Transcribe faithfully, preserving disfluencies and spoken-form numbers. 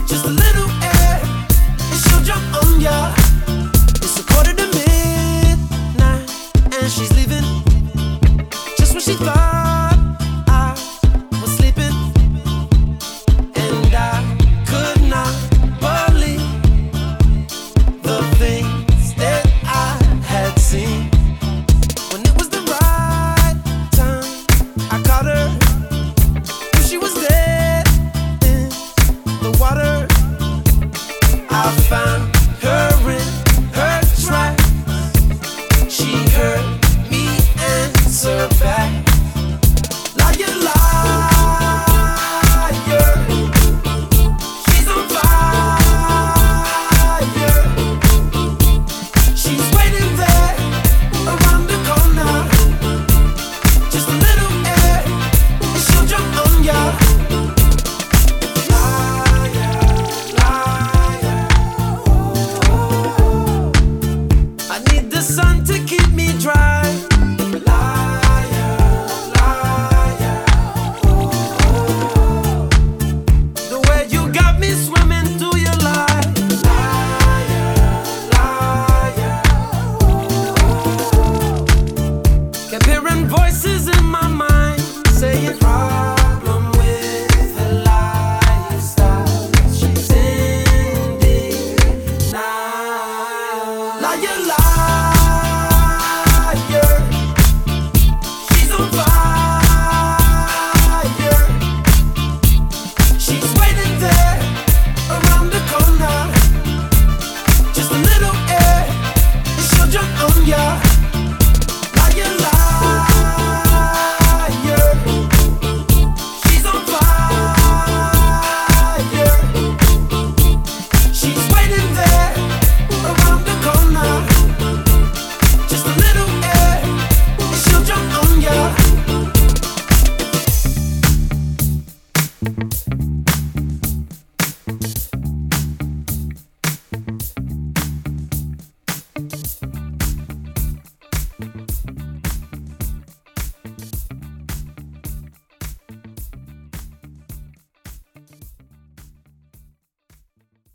Just a little air, and she'll jump on ya. It's a quarter to midnight, and she's leaving just when she thought I was sleeping. And I could not believe the things that I had seen. When it was the right time, I caught her. If she was dead in the water, I found her in